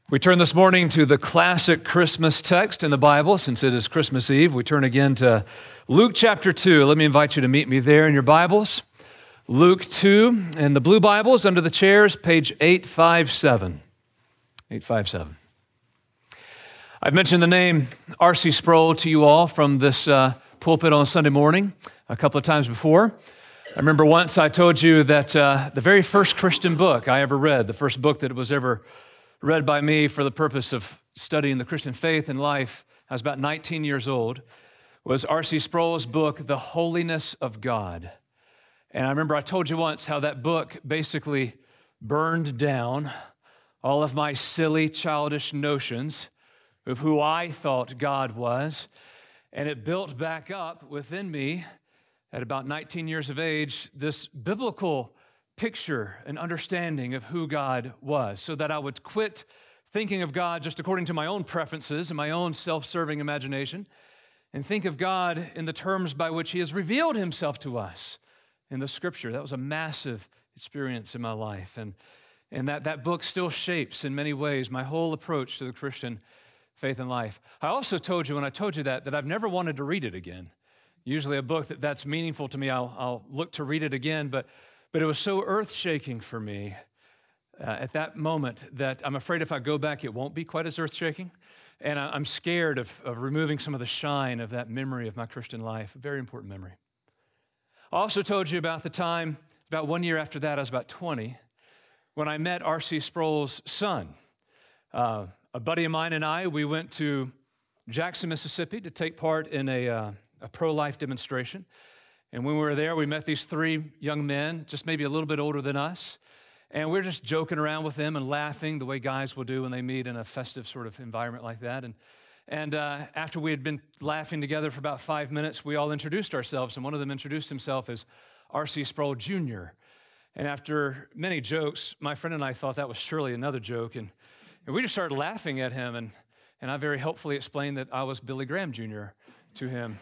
We turn this morning to the classic Christmas text in the Bible. Since it is Christmas Eve, we turn again to Luke chapter 2. Let me invite you to meet me there in your Bibles. Luke 2, and the blue Bibles under the chairs, page 857. 857. I've mentioned the name R.C. Sproul to you all from this pulpit on Sunday morning a couple of times before. I remember once I told you that the very first Christian book I ever read, the first book that was ever read by me for the purpose of studying the Christian faith and life, I was about 19 years old, was R.C. Sproul's book, The Holiness of God. And I remember I told you once how that book basically burned down all of my silly, childish notions of who I thought God was, and it built back up within me at about 19 years of age this biblical picture and understanding of who God was, so that I would quit thinking of God just according to my own preferences and my own self-serving imagination, and think of God in the terms by which He has revealed Himself to us in the Scripture. That was a massive experience in my life, and that book still shapes in many ways my whole approach to the Christian faith and life. I also told you when I told you that I've never wanted to read it again. Usually a book that's meaningful to me, I'll look to read it again, but it was so earth-shaking for me at that moment that I'm afraid if I go back, it won't be quite as earth-shaking. And I'm scared of removing some of the shine of that memory of my Christian life, a very important memory. I also told you about the time, about 1 year after that, I was about 20, when I met R.C. Sproul's son. A buddy of mine and I, we went to Jackson, Mississippi to take part in a pro-life demonstration. And when we were there, we met these three young men, just maybe a little bit older than us. And we were just joking around with them and laughing the way guys will do when they meet in a festive sort of environment like that. And after we had been laughing together for about 5 minutes, we all introduced ourselves. And one of them introduced himself as R.C. Sproul Jr. And after many jokes, my friend and I thought that was surely another joke. And we just started laughing at him. And I very helpfully explained that I was Billy Graham Jr. to him.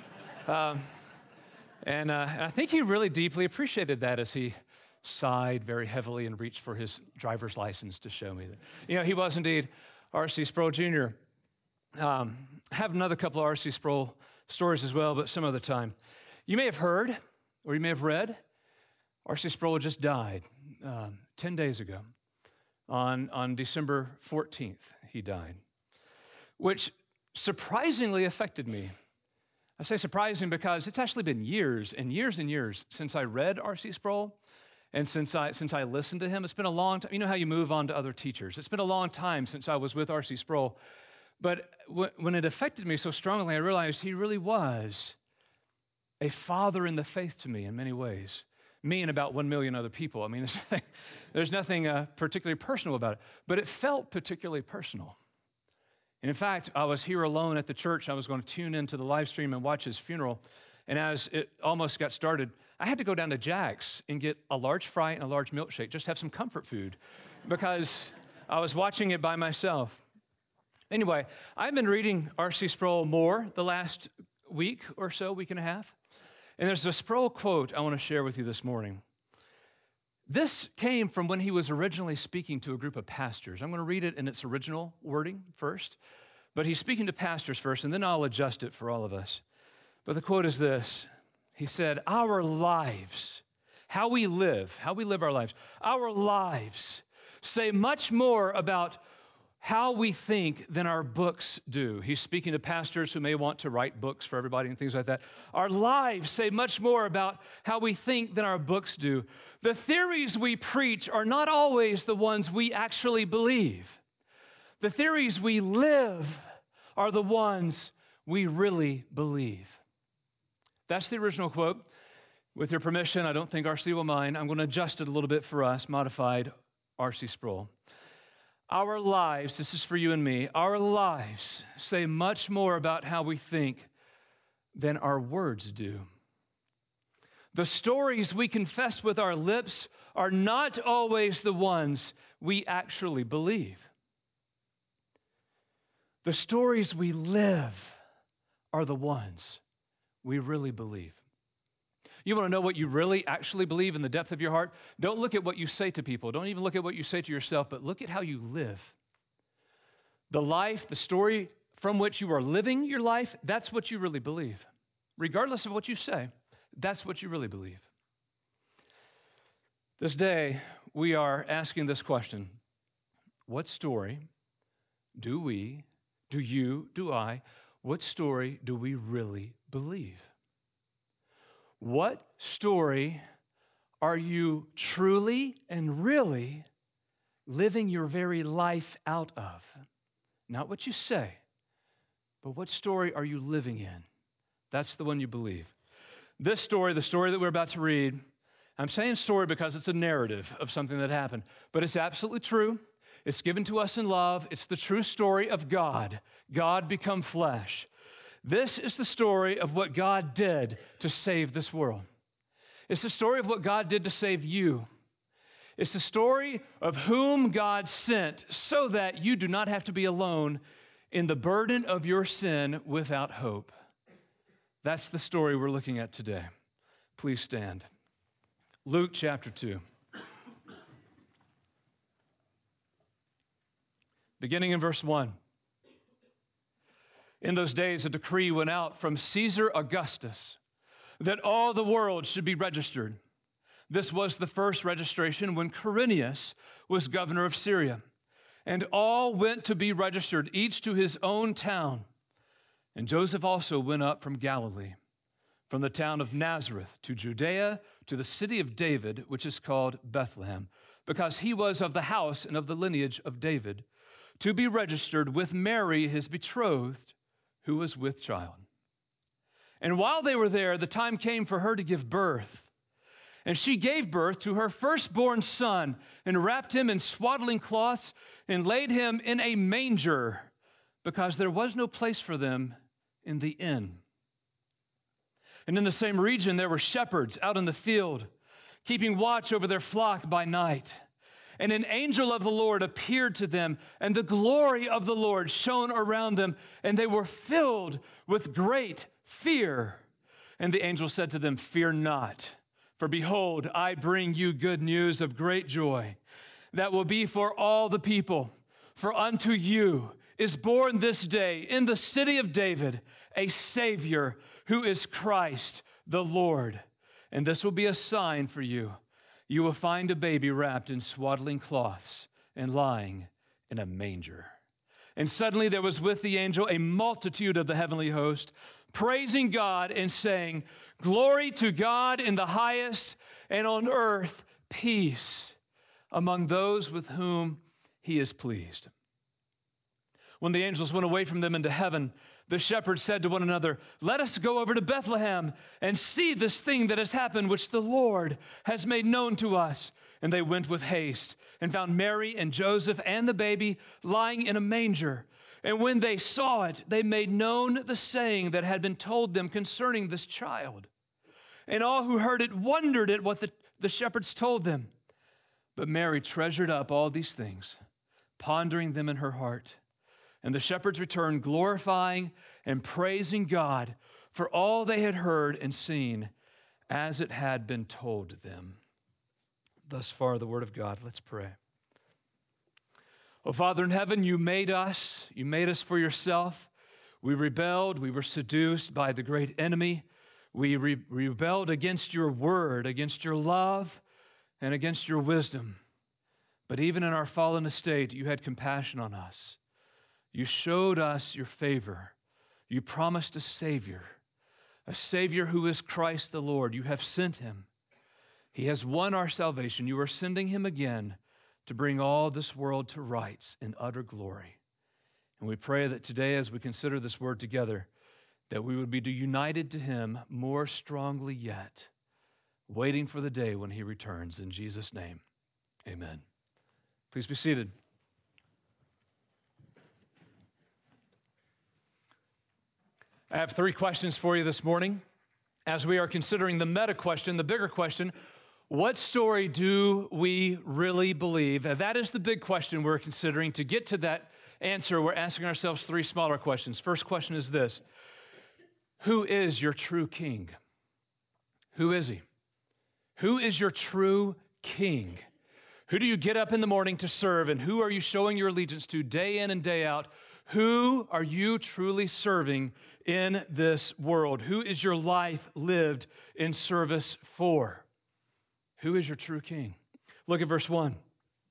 And I think he really deeply appreciated that as he sighed very heavily and reached for his driver's license to show me that, he was indeed R.C. Sproul Jr. I have another couple of R.C. Sproul stories as well, but some other time. You may have heard, or you may have read, R.C. Sproul just died 10 days ago. On December 14th, he died, which surprisingly affected me. I say surprising because it's actually been years and years and years since I read R.C. Sproul and since I listened to him. It's been a long time. You know how you move on to other teachers. It's been a long time since I was with R.C. Sproul. But when it affected me so strongly, I realized he really was a father in the faith to me in many ways. Me and about 1 million other people. I mean, there's nothing particularly personal about it. But it felt particularly personal. And in fact, I was here alone at the church. I was going to tune into the live stream and watch his funeral. And as it almost got started, I had to go down to Jack's and get a large fry and a large milkshake, just have some comfort food, because I was watching it by myself. Anyway, I've been reading R.C. Sproul more the last week or so, week and a half. And there's a Sproul quote I want to share with you this morning. This came from when he was originally speaking to a group of pastors. I'm going to read it in its original wording first, but he's speaking to pastors first, and then I'll adjust it for all of us. But the quote is this. He said, our lives, how we live our lives say much more about how we think than our books do. He's speaking to pastors who may want to write books for everybody and things like that. Our lives say much more about how we think than our books do. The theories we preach are not always the ones we actually believe. The theories we live are the ones we really believe. That's the original quote. With your permission, I don't think R.C. will mind. I'm going to adjust it a little bit for us, modified R.C. Sproul. Our lives, this is for you and me, our lives say much more about how we think than our words do. The stories we confess with our lips are not always the ones we actually believe. The stories we live are the ones we really believe. You want to know what you really actually believe in the depth of your heart? Don't look at what you say to people. Don't even look at what you say to yourself, but look at how you live. The life, the story from which you are living your life, that's what you really believe. Regardless of what you say, that's what you really believe. This day, we are asking this question: what story do you, do I, what story do we really believe? What story are you truly and really living your very life out of? Not what you say, but what story are you living in? That's the one you believe. This story, the story that we're about to read, I'm saying story because it's a narrative of something that happened, but it's absolutely true. It's given to us in love. It's the true story of God. God become flesh. This is the story of what God did to save this world. It's the story of what God did to save you. It's the story of whom God sent so that you do not have to be alone in the burden of your sin without hope. That's the story we're looking at today. Please stand. Luke chapter 2. Beginning in verse 1. In those days, a decree went out from Caesar Augustus that all the world should be registered. This was the first registration when Quirinius was governor of Syria. And all went to be registered, each to his own town. And Joseph also went up from Galilee, from the town of Nazareth to Judea, to the city of David, which is called Bethlehem, because he was of the house and of the lineage of David, to be registered with Mary, his betrothed, who was with child. And while they were there, the time came for her to give birth. And she gave birth to her firstborn son, and wrapped him in swaddling cloths, and laid him in a manger, because there was no place for them in the inn. And in the same region there were shepherds out in the field, keeping watch over their flock by night. And an angel of the Lord appeared to them, and the glory of the Lord shone around them, and they were filled with great fear. And the angel said to them, "Fear not, for behold, I bring you good news of great joy that will be for all the people. For unto you is born this day in the city of David a Savior, who is Christ the Lord. And this will be a sign for you. You will find a baby wrapped in swaddling cloths and lying in a manger." And suddenly there was with the angel a multitude of the heavenly host, praising God and saying, "Glory to God in the highest, and on earth peace among those with whom he is pleased." When the angels went away from them into heaven, the shepherds said to one another, "Let us go over to Bethlehem and see this thing that has happened, which the Lord has made known to us." And they went with haste and found Mary and Joseph and the baby lying in a manger. And when they saw it, they made known the saying that had been told them concerning this child. And all who heard it wondered at what the shepherds told them. But Mary treasured up all these things, pondering them in her heart. And the shepherds returned, glorifying and praising God for all they had heard and seen as it had been told them. Thus far, the word of God. Let's pray. Oh, Father in heaven, you made us for yourself. We rebelled, we were seduced by the great enemy. We rebelled against your word, against your love, and against your wisdom. But even in our fallen estate, you had compassion on us. You showed us your favor. You promised a Savior who is Christ the Lord. You have sent him. He has won our salvation. You are sending him again to bring all this world to rights in utter glory. And we pray that today, as we consider this word together, that we would be united to him more strongly yet, waiting for the day when he returns. In Jesus' name, amen. Please be seated. I have 3 questions for you this morning as we are considering the meta question, the bigger question: what story do we really believe? That is the big question we're considering. To get to that answer, we're asking ourselves 3 smaller questions. First question is this: who is your true king? Who is he? Who is your true king? Who do you get up in the morning to serve, and who are you showing your allegiance to day in and day out? Who are you truly serving in this world? Who is your life lived in service for? Who is your true king? Look at verse 1.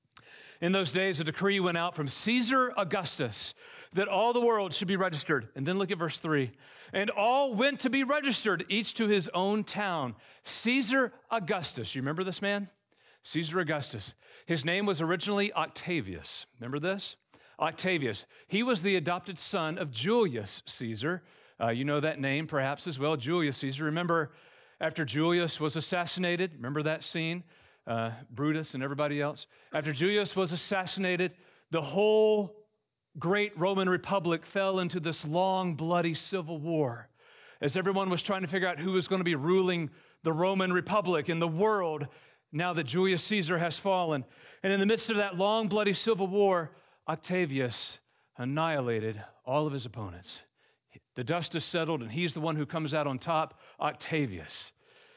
In those days, a decree went out from Caesar Augustus that all the world should be registered. And then look at verse 3. And all went to be registered, each to his own town. Caesar Augustus. You remember this man? Caesar Augustus. His name was originally Octavius. Remember this? Octavius. He was the adopted son of Julius Caesar. You know that name perhaps as well, Julius Caesar. Remember after Julius was assassinated? Remember that scene? Brutus and everybody else. After Julius was assassinated, the whole great Roman Republic fell into this long, bloody civil war as everyone was trying to figure out who was going to be ruling the Roman Republic in the world now that Julius Caesar has fallen. And in the midst of that long, bloody civil war, Octavius annihilated all of his opponents. The dust is settled, and he's the one who comes out on top, Octavius.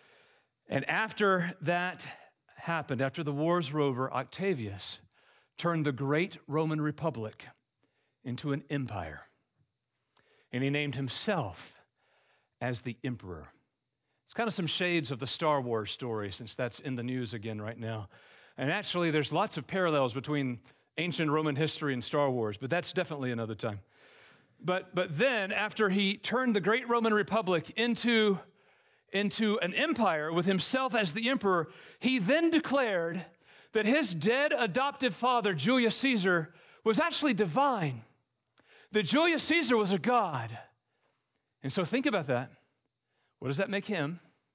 And after that happened, after the wars were over, Octavius turned the great Roman Republic into an empire. And he named himself as the emperor. It's kind of some shades of the Star Wars story, since that's in the news again right now. And actually, there's lots of parallels between ancient Roman history and Star Wars, but that's definitely another time. But then, after he turned the great Roman Republic into an empire with himself as the emperor, he then declared that his dead adoptive father, Julius Caesar, was actually divine. That Julius Caesar was a god. And so think about that. What does that make him?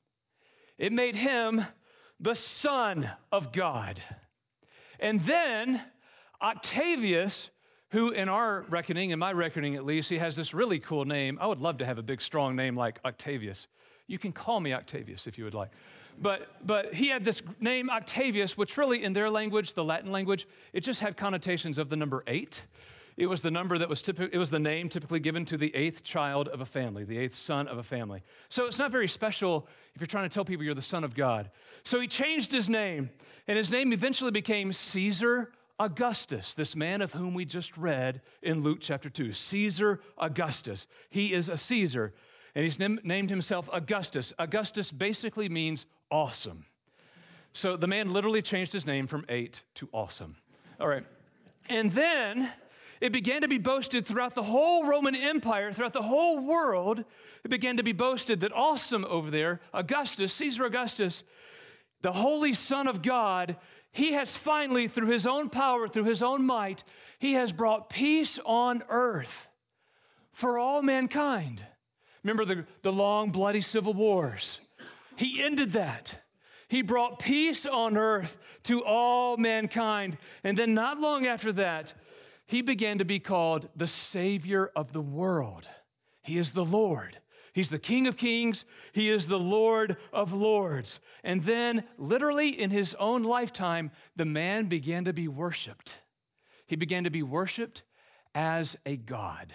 It made him the Son of God. And then Octavius, who in our reckoning, in my reckoning at least, he has this really cool name. I would love to have a big, strong name like Octavius. You can call me Octavius if you would like. But he had this name Octavius, which really in their language, the Latin language, it just had connotations of the number 8. It was the number that was it was the name typically given to the 8th child of a family, the 8th son of a family. So it's not very special if you're trying to tell people you're the Son of God. So he changed his name, and his name eventually became Caesar Augustus, this man of whom we just read in Luke chapter 2. Caesar Augustus. He is a Caesar, and he's named himself Augustus. Augustus basically means awesome. So the man literally changed his name from 8 to awesome. All right. And then it began to be boasted throughout the whole Roman Empire, throughout the whole world. It began to be boasted that awesome over there, Augustus, Caesar Augustus, the Holy Son of God, he has finally, through his own power, through his own might, he has brought peace on earth for all mankind. Remember the long, bloody civil wars. He ended that. He brought peace on earth to all mankind. And then not long after that, he began to be called the Savior of the world. He is the Lord. He's the King of kings. He is the Lord of lords. And then, literally in his own lifetime, the man began to be worshiped. He began to be worshiped as a God.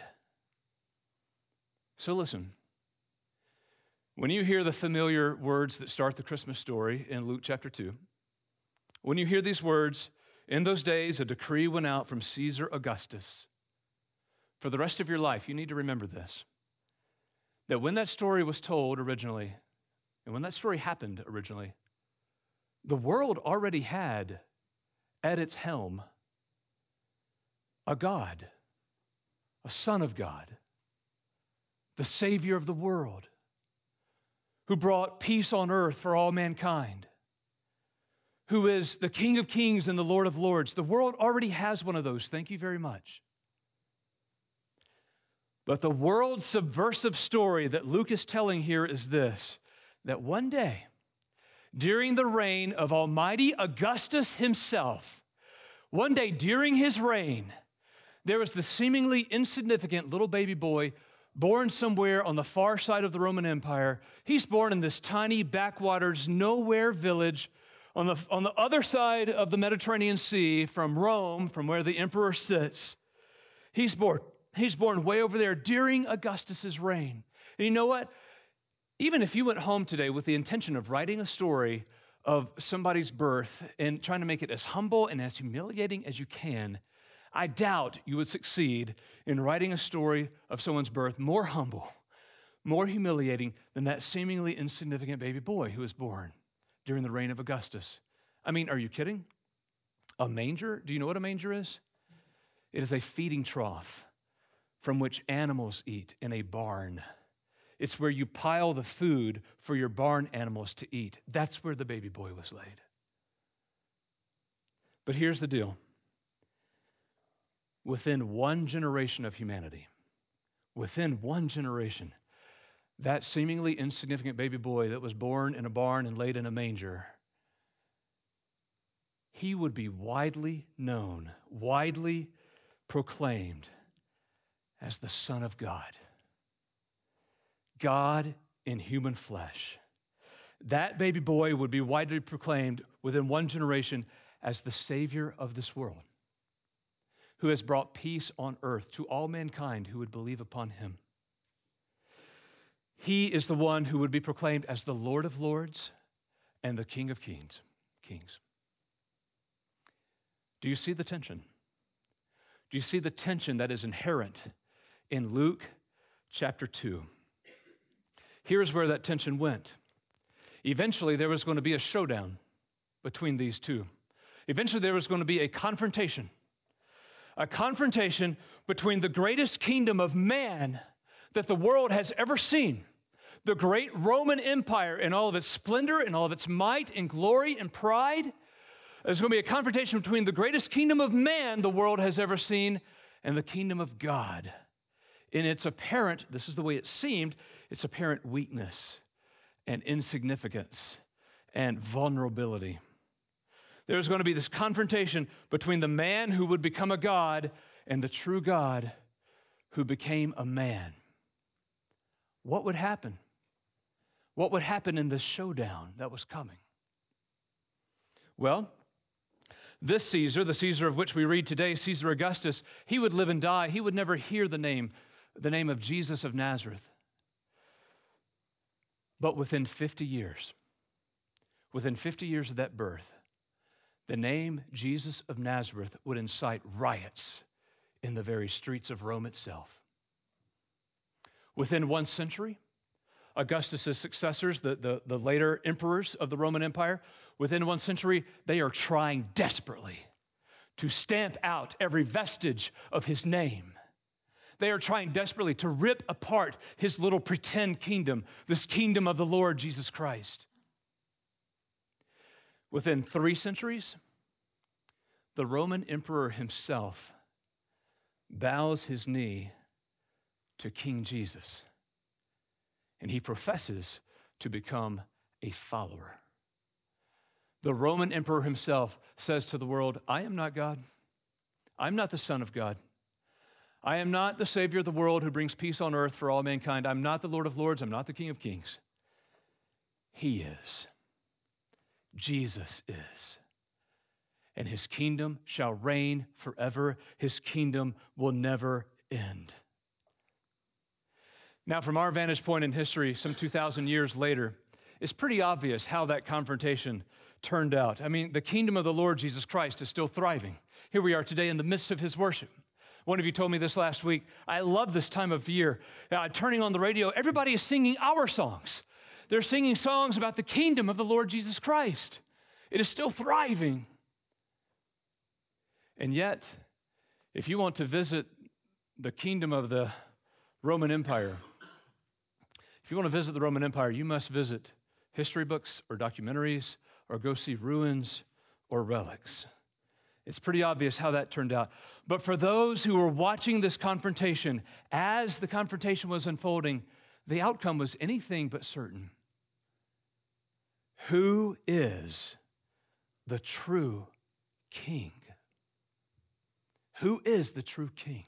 So listen, when you hear the familiar words that start the Christmas story in Luke chapter 2, when you hear these words, in those days, a decree went out from Caesar Augustus. For the rest of your life, you need to remember this, that when that story was told originally, and when that story happened originally, the world already had at its helm a God, a Son of God, the Savior of the world, who brought peace on earth for all mankind, who is the King of kings and the Lord of lords. The world already has one of those. Thank you very much. But the world's subversive story that Luke is telling here is this, that one day, during the reign of Almighty Augustus himself, one day during his reign, there was the seemingly insignificant little baby boy born somewhere on the far side of the Roman Empire. He's born in this tiny backwaters, nowhere village on the other side of the Mediterranean Sea from Rome, from where the emperor sits. He's born way over there during Augustus's reign. And you know what? Even if you went home today with the intention of writing a story of somebody's birth and trying to make it as humble and as humiliating as you can, I doubt you would succeed in writing a story of someone's birth more humble, more humiliating than that seemingly insignificant baby boy who was born during the reign of Augustus. I mean, are you kidding? A manger? Do you know what a manger is? It is a feeding trough from which animals eat in a barn. It's where you pile the food for your barn animals to eat. That's where the baby boy was laid. But here's the deal. Within one generation of humanity, that seemingly insignificant baby boy that was born in a barn and laid in a manger, he would be widely known, widely proclaimed as the Son of God. God in human flesh. That baby boy would be widely proclaimed within one generation as the Savior of this world, who has brought peace on earth to all mankind who would believe upon him. He is the one who would be proclaimed as the Lord of Lords and the King of Kings. Do you see the tension? Do you see the tension that is inherent in Luke chapter 2? Here's where that tension went. Eventually, there was going to be a showdown between these two. Eventually, there was going to be a confrontation between the greatest kingdom of man that the world has ever seen, the great Roman Empire in all of its splendor and all of its might and glory and pride. There's going to be a confrontation between the greatest kingdom of man the world has ever seen and the kingdom of God. In its apparent, this is the way it seemed, its apparent weakness and insignificance and vulnerability. There's going to be this confrontation between the man who would become a God and the true God who became a man. What would happen? What would happen in this showdown that was coming? Well, this Caesar, the Caesar of which we read today, Caesar Augustus, he would live and die. He would never hear the name of Jesus of Nazareth. But within 50 years of that birth, the name Jesus of Nazareth would incite riots in the very streets of Rome itself. Within 1 century, Augustus' successors, the later emperors of the Roman Empire, within 1 century, they are trying desperately to stamp out every vestige of his name. They are trying desperately to rip apart his little pretend kingdom, this kingdom of the Lord Jesus Christ. Within 3 centuries, the Roman emperor himself bows his knee to King Jesus, and he professes to become a follower. The Roman emperor himself says to the world, I am not God. I'm not the Son of God. I am not the Savior of the world who brings peace on earth for all mankind. I'm not the Lord of Lords. I'm not the King of Kings. He is. Jesus is. And his kingdom shall reign forever. His kingdom will never end. Now, from our vantage point in history, some 2,000 years later, it's pretty obvious how that confrontation turned out. I mean, the kingdom of the Lord Jesus Christ is still thriving. Here we are today in the midst of his worship. One of you told me this last week. I love this time of year. Turning on the radio, everybody is singing our songs. They're singing songs about the kingdom of the Lord Jesus Christ. It is still thriving. And yet, if you want to visit the kingdom of the Roman Empire, you must visit history books or documentaries or go see ruins or relics. It's pretty obvious how that turned out. But for those who were watching this confrontation, as the confrontation was unfolding, the outcome was anything but certain. Who is the true king? Who is the true king?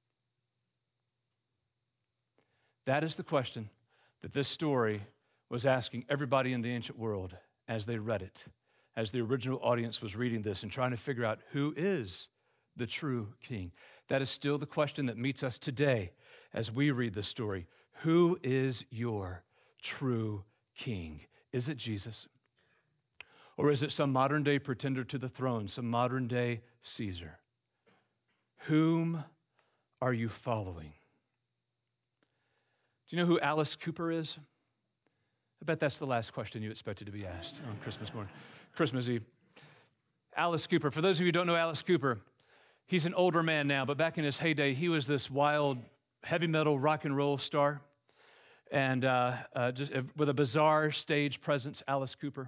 That is the question that this story was asking everybody in the ancient world as they read it, as the original audience was reading this and trying to figure out who is the true king. That is still the question that meets us today as we read this story. Who is your true king? Is it Jesus? Or is it some modern day pretender to the throne, some modern day Caesar? Whom are you following? Do you know who Alice Cooper is? I bet that's the last question you expected to be asked on Christmas morning, Christmas Eve. Alice Cooper. For those of you who don't know Alice Cooper, he's an older man now, but back in his heyday, he was this wild heavy metal rock and roll star, and just with a bizarre stage presence, Alice Cooper.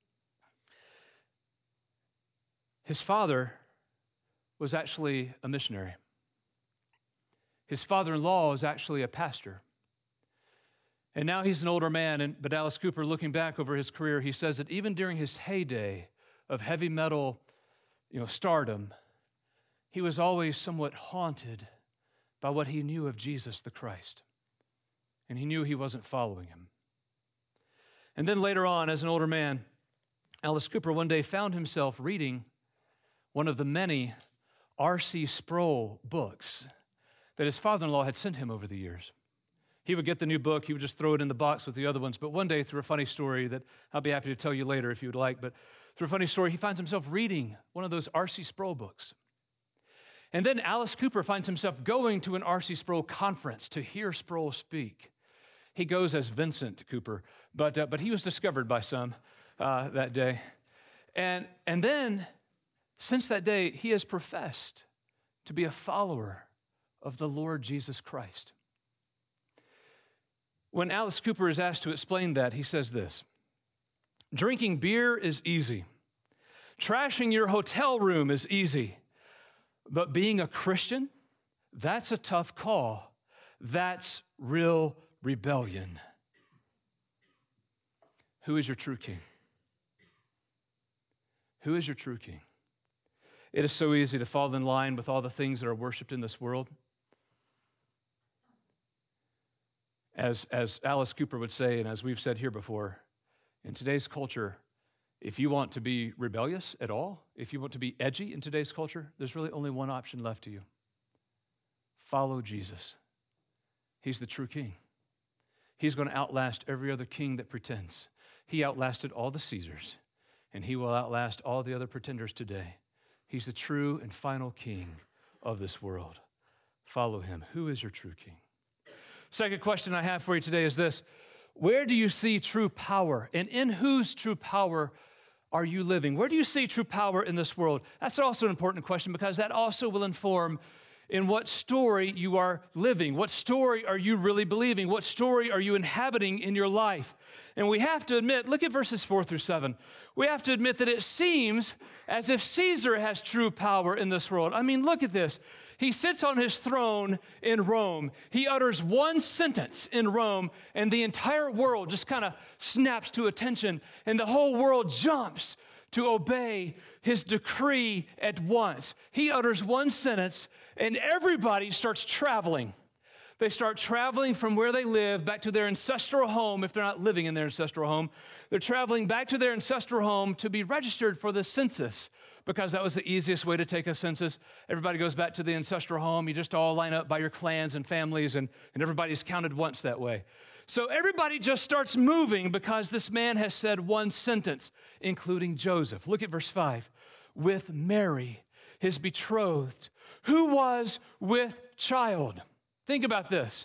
His father was actually a missionary. His father-in-law was actually a pastor. And now he's an older man, but Alice Cooper, looking back over his career, he says that even during his heyday of heavy metal, stardom, he was always somewhat haunted by what he knew of Jesus the Christ. And he knew he wasn't following him. And then later on, as an older man, Alice Cooper one day found himself reading one of the many R.C. Sproul books that his father-in-law had sent him over the years. He would get the new book, he would just throw it in the box with the other ones, but one day through a funny story that I'll be happy to tell you later if you would like, but through a funny story, he finds himself reading one of those R.C. Sproul books. And then Alice Cooper finds himself going to an R.C. Sproul conference to hear Sproul speak. He goes as Vincent Cooper, but he was discovered by some that day. And then, since that day, he has professed to be a follower of the Lord Jesus Christ. When Alice Cooper is asked to explain that, he says this: drinking beer is easy. Trashing your hotel room is easy. But being a Christian, that's a tough call. That's real rebellion. Who is your true king? Who is your true king? It is so easy to fall in line with all the things that are worshiped in this world. As Alice Cooper would say, and as we've said here before, in today's culture, if you want to be rebellious at all, if you want to be edgy in today's culture, there's really only one option left to you. Follow Jesus. He's the true king. He's going to outlast every other king that pretends. He outlasted all the Caesars, and he will outlast all the other pretenders today. He's the true and final king of this world. Follow him. Who is your true king? Second question I have for you today is this: where do you see true power? And in whose true power are you living? Where do you see true power in this world? That's also an important question, because that also will inform in what story you are living. What story are you really believing? What story are you inhabiting in your life? And we have to admit, look at verses 4-7. We have to admit that it seems as if Caesar has true power in this world. I mean, look at this. He sits on his throne in Rome. He utters one sentence in Rome, and the entire world just kind of snaps to attention, and the whole world jumps to obey his decree at once. He utters one sentence, and everybody starts traveling. They start traveling from where they live back to their ancestral home. If they're not living in their ancestral home, they're traveling back to their ancestral home to be registered for the census, because that was the easiest way to take a census. Everybody goes back to the ancestral home. You just all line up by your clans and families, and everybody's counted once that way. So everybody just starts moving because this man has said one sentence, including Joseph. Look at verse 5. With Mary, his betrothed, who was with child. Think about this.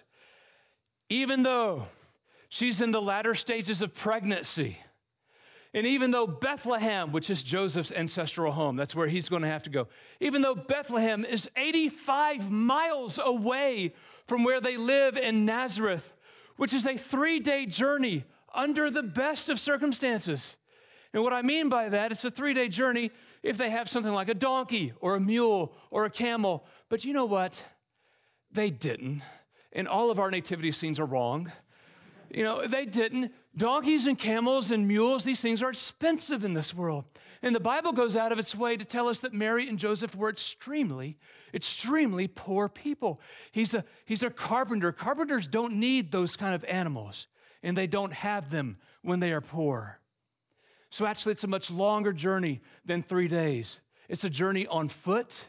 Even though she's in the latter stages of pregnancy, and even though Bethlehem, which is Joseph's ancestral home, that's where he's going to have to go, even though Bethlehem is 85 miles away from where they live in Nazareth, which is a 3-day journey under the best of circumstances. And what I mean by that, it's a 3-day journey if they have something like a donkey or a mule or a camel. But you know what? They didn't. And all of our nativity scenes are wrong. They didn't. Donkeys and camels and mules, these things are expensive in this world. And the Bible goes out of its way to tell us that Mary and Joseph were extremely, extremely poor people. He's a carpenter. Carpenters don't need those kind of animals, and they don't have them when they are poor. So actually, it's a much longer journey than 3 days. It's a journey on foot,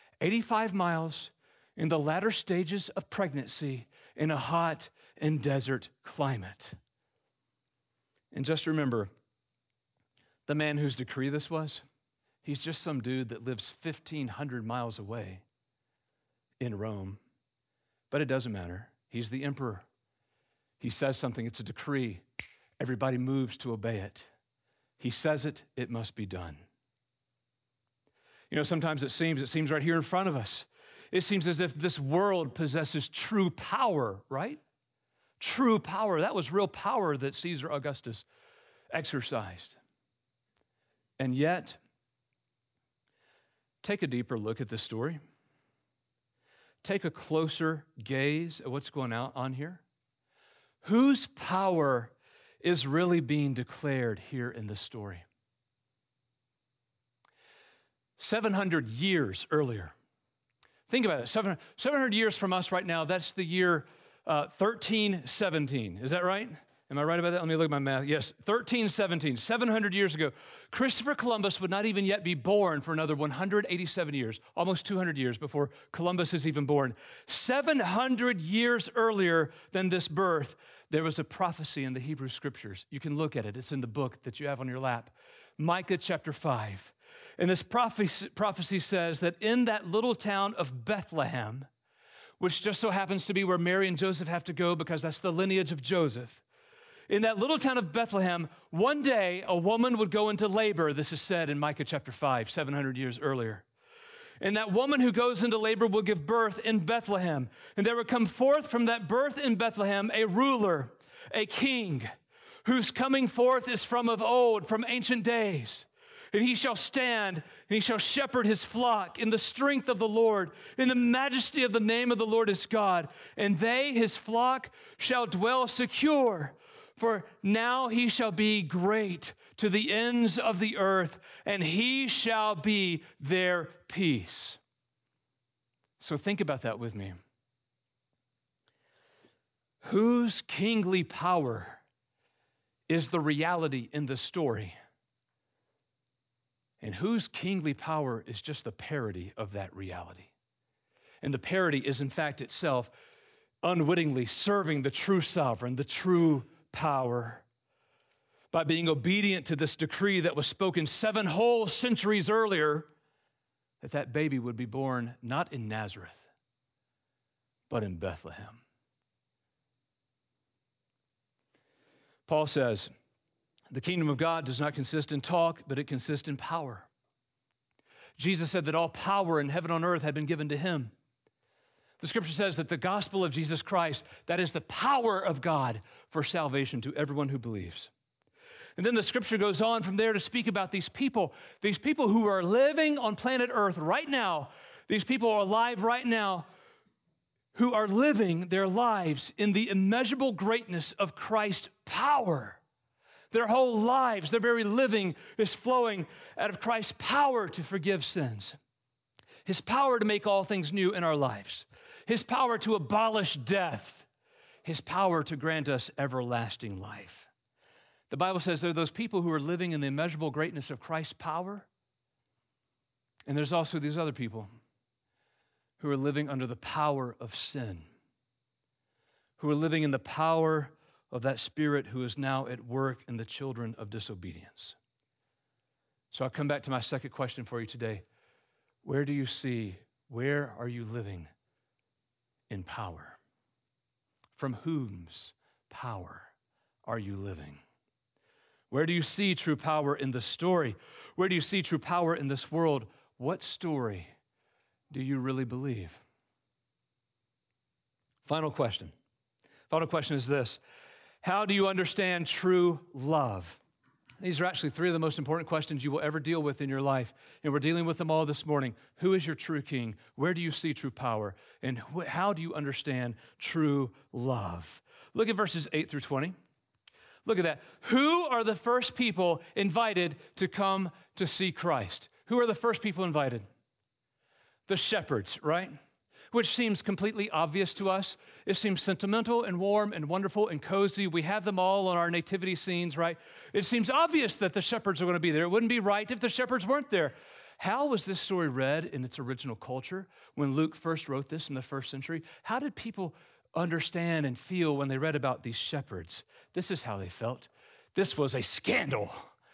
85 miles, in the latter stages of pregnancy, in a hot and desert climate. And just remember, The man whose decree this was, he's just some dude that lives 1,500 miles away in Rome. But it doesn't matter. He's the emperor. He says something, it's a decree. Everybody moves to obey it. He says it, it must be done. You know, sometimes it seems right here in front of us. It seems as if this world possesses true power, right? True power. That was real power that Caesar Augustus exercised. And yet, take a deeper look at this story. Take a closer gaze at what's going on here. Whose power is really being declared here in this story? 700 years earlier. Think about it. 700 years from us right now, that's the year 1317. Is that right? Am I right about that? Let me look at my math. Yes, 1317, 700 years ago. Christopher Columbus would not even yet be born for another 187 years, almost 200 years before Columbus is even born. 700 years earlier than this birth, there was a prophecy in the Hebrew Scriptures. You can look at it. It's in the book that you have on your lap. Micah chapter 5. And this prophecy says that in that little town of Bethlehem, which just so happens to be where Mary and Joseph have to go because that's the lineage of Joseph, in that little town of Bethlehem, one day a woman would go into labor. This is said in Micah chapter 5, 700 years earlier. And that woman who goes into labor will give birth in Bethlehem. And there would come forth from that birth in Bethlehem a ruler, a king, whose coming forth is from of old, from ancient days. And he shall stand, and he shall shepherd his flock in the strength of the Lord, in the majesty of the name of the Lord his God. And they, his flock, shall dwell secure. For now he shall be great to the ends of the earth, and he shall be their peace. So think about that with me. Whose kingly power is the reality in the story? And whose kingly power is just the parody of that reality? And the parody is, in fact, itself unwittingly serving the true sovereign, the true power, by being obedient to this decree that was spoken 7 whole centuries earlier, that baby would be born not in Nazareth, but in Bethlehem. Paul says, the kingdom of God does not consist in talk, but it consists in power. Jesus said that all power in heaven and on earth had been given to him. The scripture says that the gospel of Jesus Christ, that is the power of God for salvation to everyone who believes. And then the scripture goes on from there to speak about these people who are living on planet earth right now. These people are alive right now who are living their lives in the immeasurable greatness of Christ's power. Their whole lives, their very living is flowing out of Christ's power to forgive sins. His power to make all things new in our lives. His power to abolish death. His power to grant us everlasting life. The Bible says there are those people who are living in the immeasurable greatness of Christ's power. And there's also these other people who are living under the power of sin. Who are living in the power of that spirit who is now at work in the children of disobedience. So I'll come back to my second question for you today. Where are you living in power? From whose power are you living? Where do you see true power in the story? Where do you see true power in this world? What story do you really believe? Final question. Final question is this. How do you understand true love? These are actually 3 of the most important questions you will ever deal with in your life, and we're dealing with them all this morning. Who is your true king? Where do you see true power? And how do you understand true love? Look at verses 8 through 20. Look at that. Who are the first people invited to come to see Christ? Who are the first people invited? The shepherds, right? Which seems completely obvious to us. It seems sentimental and warm and wonderful and cozy. We have them all on our nativity scenes, right? It seems obvious that the shepherds are going to be there. It wouldn't be right if the shepherds weren't there. How was this story read in its original culture when Luke first wrote this in the first century? How did people understand and feel when they read about these shepherds? This is how they felt. This was a scandal.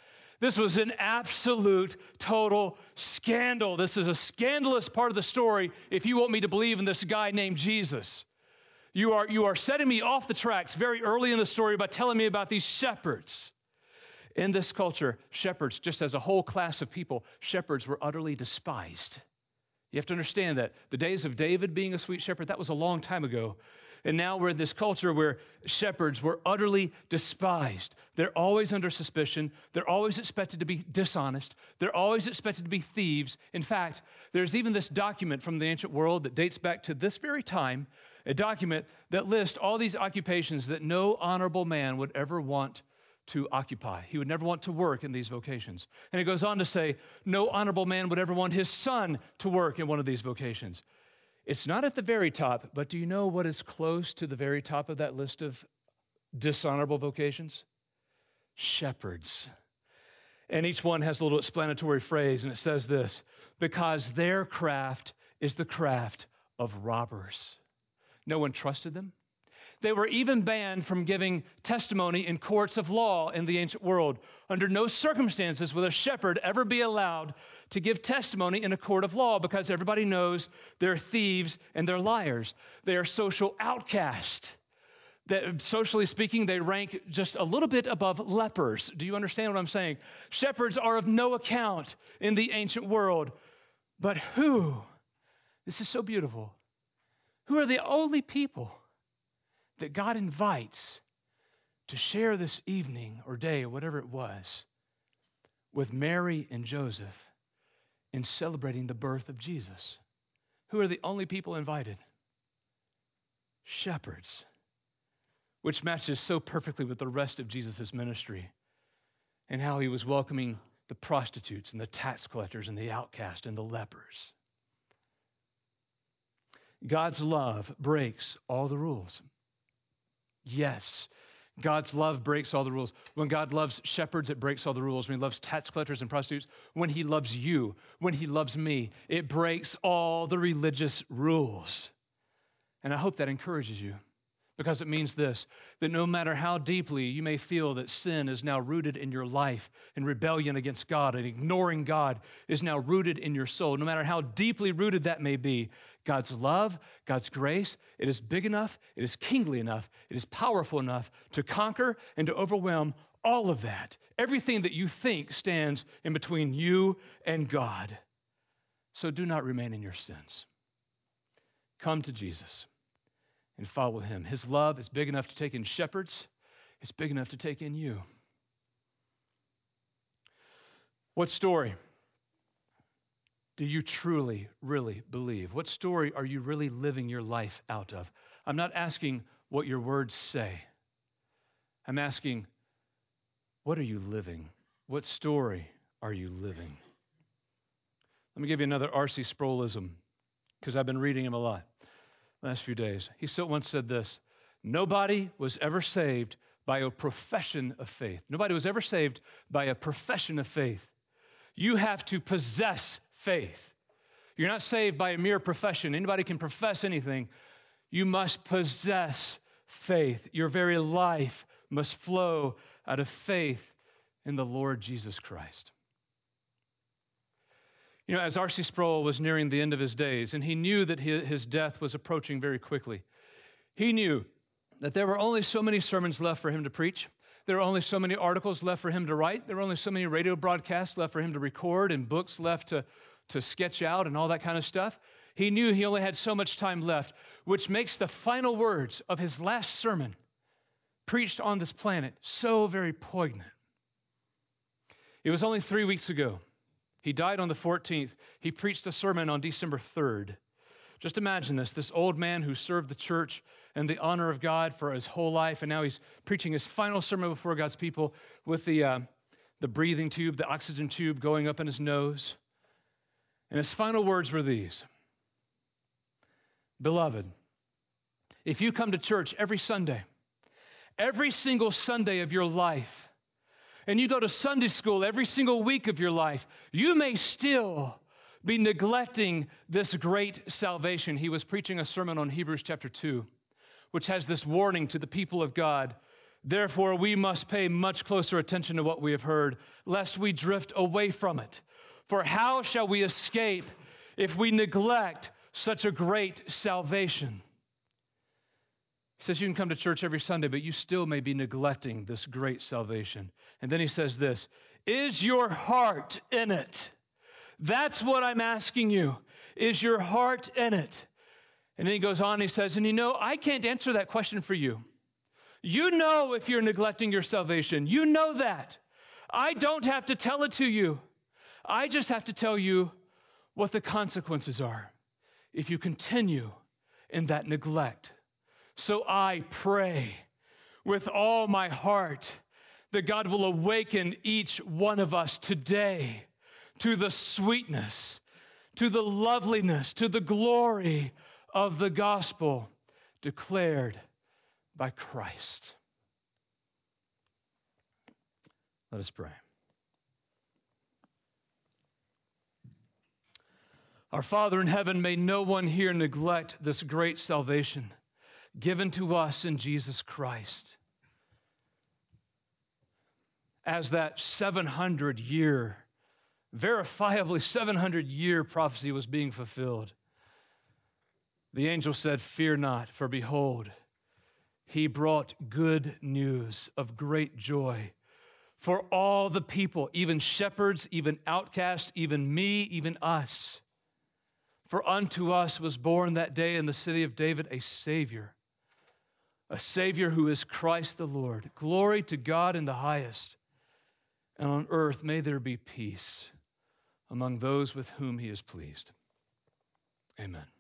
This was an absolute, total scandal. This is a scandalous part of the story if you want me to believe in this guy named Jesus. You are setting me off the tracks very early in the story by telling me about these shepherds. In this culture, shepherds, just as a whole class of people, shepherds were utterly despised. You have to understand that the days of David being a sweet shepherd, that was a long time ago. And now we're in this culture where shepherds were utterly despised. They're always under suspicion. They're always expected to be dishonest. They're always expected to be thieves. In fact, there's even this document from the ancient world that dates back to this very time, a document that lists all these occupations that no honorable man would ever want to occupy. He would never want to work in these vocations. And it goes on to say, no honorable man would ever want his son to work in one of these vocations. It's not at the very top, but do you know what is close to the very top of that list of dishonorable vocations? Shepherds. And each one has a little explanatory phrase, and it says this, because their craft is the craft of robbers. No one trusted them. They were even banned from giving testimony in courts of law in the ancient world. Under no circumstances would a shepherd ever be allowed to give testimony in a court of law because everybody knows they're thieves and they're liars. They are social outcasts. That, socially speaking, they rank just a little bit above lepers. Do you understand what I'm saying? Shepherds are of no account in the ancient world. But who? This is so beautiful. Who are the only people that God invites to share this evening or day or whatever it was with Mary and Joseph in celebrating the birth of Jesus? Who are the only people invited? Shepherds, which matches so perfectly with the rest of Jesus' ministry and how he was welcoming the prostitutes and the tax collectors and the outcast and the lepers. God's love breaks all the rules. Yes, God's love breaks all the rules. When God loves shepherds, it breaks all the rules. When he loves tax collectors and prostitutes, when he loves you, when he loves me, it breaks all the religious rules. And I hope that encourages you, because it means this, that no matter how deeply you may feel that sin is now rooted in your life and rebellion against God and ignoring God is now rooted in your soul, no matter how deeply rooted that may be, God's love, God's grace, it is big enough, it is kingly enough, it is powerful enough to conquer and to overwhelm all of that. Everything that you think stands in between you and God. So do not remain in your sins. Come to Jesus and follow him. His love is big enough to take in shepherds. It's big enough to take in you. What story do you truly, really believe? What story are you really living your life out of? I'm not asking what your words say. I'm asking, what are you living? What story are you living? Let me give you another R.C. Sproulism, because I've been reading him a lot the last few days. He once said this, nobody was ever saved by a profession of faith. Nobody was ever saved by a profession of faith. You have to possess faith. You're not saved by a mere profession. Anybody can profess anything. You must possess faith. Your very life must flow out of faith in the Lord Jesus Christ. You know, as R.C. Sproul was nearing the end of his days, and he knew that his death was approaching very quickly, he knew that there were only so many sermons left for him to preach. There were only so many articles left for him to write. There were only so many radio broadcasts left for him to record and books left to sketch out and all that kind of stuff. He knew he only had so much time left, which makes the final words of his last sermon preached on this planet so very poignant. It was only 3 weeks ago. He died on the 14th. He preached a sermon on December 3rd. Just imagine this old man who served the church and the honor of God for his whole life, and now he's preaching his final sermon before God's people with the breathing tube, the oxygen tube going up in his nose. And his final words were these, beloved, if you come to church every Sunday, every single Sunday of your life, and you go to Sunday school every single week of your life, you may still be neglecting this great salvation. He was preaching a sermon on Hebrews chapter 2, which has this warning to the people of God Therefore, we must pay much closer attention to what we have heard, lest we drift away from it. For how shall we escape if we neglect such a great salvation? He says you can come to church every Sunday, but you still may be neglecting this great salvation. And then he says this, is your heart in it? That's what I'm asking you. Is your heart in it? And then he goes on, he says, and I can't answer that question for you. You know if you're neglecting your salvation. You know that. I don't have to tell it to you. I just have to tell you what the consequences are if you continue in that neglect. So I pray with all my heart that God will awaken each one of us today to the sweetness, to the loveliness, to the glory of the gospel declared by Christ. Let us pray. Our Father in heaven, may no one here neglect this great salvation given to us in Jesus Christ. As that 700-year, verifiably 700-year prophecy was being fulfilled, the angel said, fear not, for behold, he brought good news of great joy for all the people, even shepherds, even outcasts, even me, even us. For unto us was born that day in the city of David a Savior who is Christ the Lord. Glory to God in the highest, and on earth may there be peace among those with whom he is pleased. Amen.